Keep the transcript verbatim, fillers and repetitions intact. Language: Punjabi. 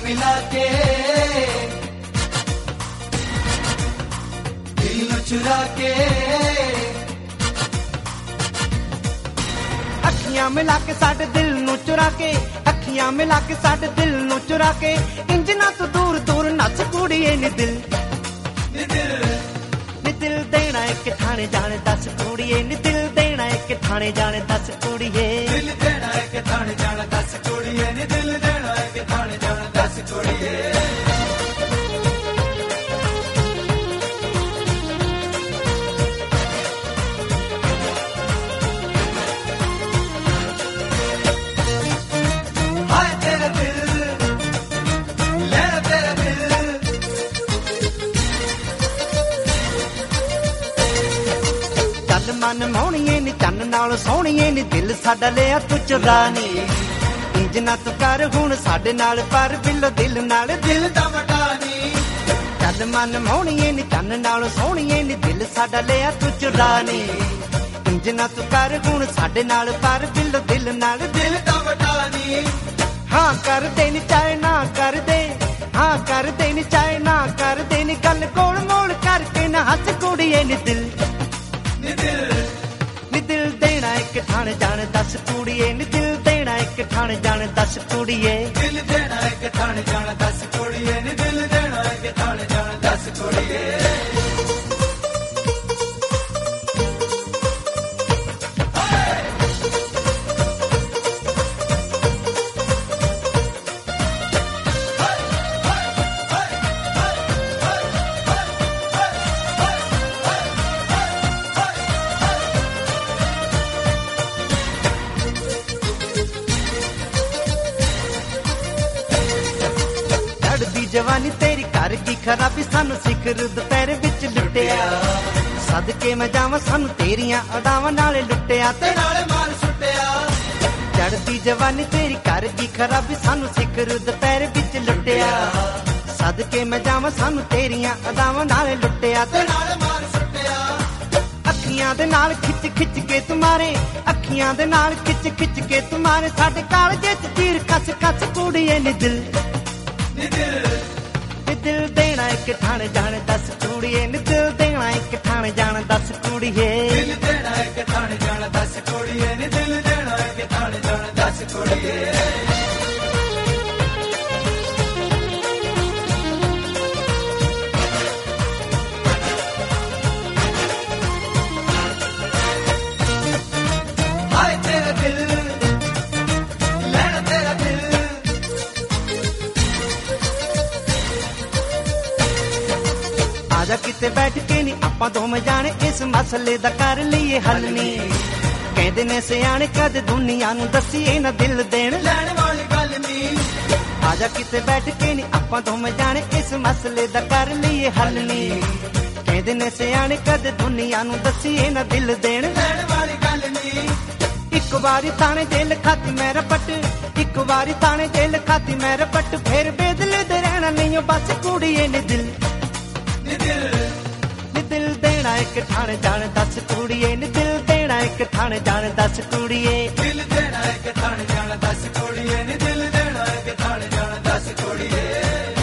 मिला के दिल नू चुरा के अखियां मिला के साडे दिल नू चुरा के अखियां मिला के साडे दिल नू चुरा के इंज ना तू दूर दूर नच कुड़िए नी दिल नी दिल नी दिल देना एक ठाणे जाने दस कुड़िए नी दिल देना एक ठाणे जाने दस कुड़िए दिल देना एक थाने जाना दस कुड़िए नी दिल देना एक थाने जाना दस कुड़िए हाय तेरा दिल ले तेरा दिल ਚੱਲ ਮਨ ਮੋਹਣੀਏ ਨੀ ਚੰਨ ਨਾਲ ਸੋਹਣੀਏ ਨੀ ਦਿਲ ਸਾਡਾ ਲਿਆ ਤੂੰ ਚੁਰਾ ਨੀ ਇੰਜ ਨਾ ਤੂੰ ਕਰ ਹੁਣ ਸਾਡੇ ਨਾਲ ਪਰ ਬਿੱਲੋ ਦਿਲ ਨਾਲ ਦਿਲ दिल दा वटानी ਚੱਲ ਮਨ ਮੋਹਣੀਏ ਨੀ ਚੰਨ ਨਾਲ ਸੋਹਣੀਏ ਨੀ ਦਿਲ ਸਾਡਾ ਲਿਆ ਤੂੰ ਚੁਰਾ ਨੀ ਇੰਜ ਨਾ ਤੂੰ ਕਰ ਹੁਣ ਸਾਡੇ ਨਾਲ ਪਰ ਬਿੱਲੋ ਦਿਲ ਨਾਲ ਦਿਲ दिल दा वटानी ਹਾਂ ਕਰਦੇ ਨੀ ਚਾਹੇ ਨਾ ਕਰਦੇ ਹਾਂ ਕਰਦੇ ਨੀ ਚਾਹੇ ਨਾ ਕਰਦੇ ਨੀ ਗੱਲ ਕੋਲ ਮੋੜ ਕਰਕੇ ਨਾ ਹੱਸ ਕੁੜੀਏ ਨੀ ਦਿਲ नी दिल ਨੀ ਦਿਲ ਦੇਣਾ ਇੱਕ ਠਾਣ ਜਾਣ ਦਸ ਕੁੜੀਏ ਨੀ ਦਿਲ ਦੇਣਾ ਇੱਕ ਠਾਣ ਜਾਣ ਦਸ ਕੁੜੀਏ दिल देना एक थाने जाना दस कुड़िए नी दिल देना एक थाने जाना दस कुड़िए ਚੜਦੀ ਜਵਾਨੀ ਤੇਰੀ ਕਰ ਕੀ ਖਰਾਬੀ ਸਾਨੂੰ ਸਿਖਰ ਦੁਪਹਿਰ ਵਿੱਚ ਲੁੱਟਿਆ ਸਦਕੇ ਮੈਂ ਜਾਵਾਂ ਸਾਨੂੰ ਤੇਰੀਆਂ ਅਦਾਵਾਂ ਨਾਲੇ ਲੁੱਟਿਆ ਤੇ ते नाले मार सुटिया ਚੜਦੀ ਜਵਾਨੀ ਤੇਰੀ ਕਰ ਕੀ ਖਰਾਬੀ ਸਾਨੂੰ ਸਿਖਰ ਦੁਪਹਿਰ ਵਿੱਚ ਲੁੱਟਿਆ ਸਦਕੇ ਮੈਂ ਜਾਵਾਂ ਸਾਨੂੰ ਤੇਰੀਆਂ ਅਦਾਵਾਂ ਨਾਲੇ ਲੁੱਟਿਆ ते ਤੇ नाले मार सुटिया ਅੱਖੀਆਂ ਦੇ ਨਾਲ ਖਿੱਚ ਖਿੱਚ ਕੇ ਤੁਮਾਰੇ ਅੱਖੀਆਂ ਦੇ ਨਾਲ ਖਿੱਚ ਖਿੱਚ ਕੇ ਤੁਮਾਰੇ ਸਾਡੇ ਕਾਲਜੇ ਚ ਚੀਰ ਕੱਸ ਕੱਸ ਕੁੜੀਏ ਨੀ ਦਿਲ नी दिल ਨੀ ਦਿਲ ਦੇਣਾ ਇੱਕ ਠਾਣ ਜਾਣ ਦਸ ਕੁੜੀਏ ਨੀ ਦਿਲ ਦੇਣਾ ਇੱਕ ਠਾਣ ਜਾਣ ਦਸ ਕੁੜੀਏ दिल देना एक थाने जाना दस कुड़िए नी दिल देना एक थाने जाना दस कुड़िए हाय तेरा दिल लेना तेरा दिल ਆਜਾ ਕਿਤੇ ਬੈਠ ਕੇ ਨੀ ਆਪਾਂ ਦੋਵੇਂ ਜਾਣੇ ਇਸ ਮਸਲੇ ਦਾ ਕਰ ਲਈਏ ਹੱਲ ਨੀ ਕਹਿੰਦੇ ਨੇ ਸਿਆਣੇ ਕਦ ਦੁਨੀਆ ਨੂੰ ਦੱਸੀਏ ਨਾ ਦਿਲ ਦੇਣ ਲੈਣ ਵਾਲੀ ਗੱਲ ਨੀ ਆਜਾ ਕਿਤੇ ਬੈਠ ਕੇ ਨੀ ਆਪਾਂ ਦੋਵੇਂ ਜਾਣੇ ਇਸ ਮਸਲੇ ਦਾ ਕਰ ਲਈਏ ਹੱਲ ਨੀ ਕਹਿੰਦੇ ਨੇ ਸਿਆਣੇ ਕਦ ਦੁਨੀਆ ਨੂੰ ਦੱਸੀਏ ਨਾ ਦਿਲ ਦੇਣ ਲੈਣ ਵਾਲੀ ਗੱਲ ਨੀ ਇੱਕ ਵਾਰੀ ਥਾਣੇ ਜੇਲ੍ਹ ਖਾਤੀ ਮੈਂ ਰਪਟ ਇੱਕ ਵਾਰੀ ਥਾਣੇ ਜੇਲ੍ਹ ਖਾਤੀ ਮੈਂ ਰਪਟ ਫੇਰ ਬੇਦਲੇ ਦੇ ਰਹਿਣਾ ਨਹੀਂ ਓ ਬਸ ਕੁੜੀਏ ਨੀ ਦਿਲ ਨੀ ਦਿਲ ਨੀ ਦਿਲ ਦੇਣਾ ਇੱਕ ਠਾਣ ਜਾਣ ਦਸ ਕੁੜੀਏ ਨੀ ਦਿਲ ਦੇਣਾ ਇੱਕ ਠਾਣ ਜਾਣ ਦਸ ਕੁੜੀਏ दिल देना एक थाने जाना दस कुड़िए नी दिल देना एक थाने जाना दस कुड़िए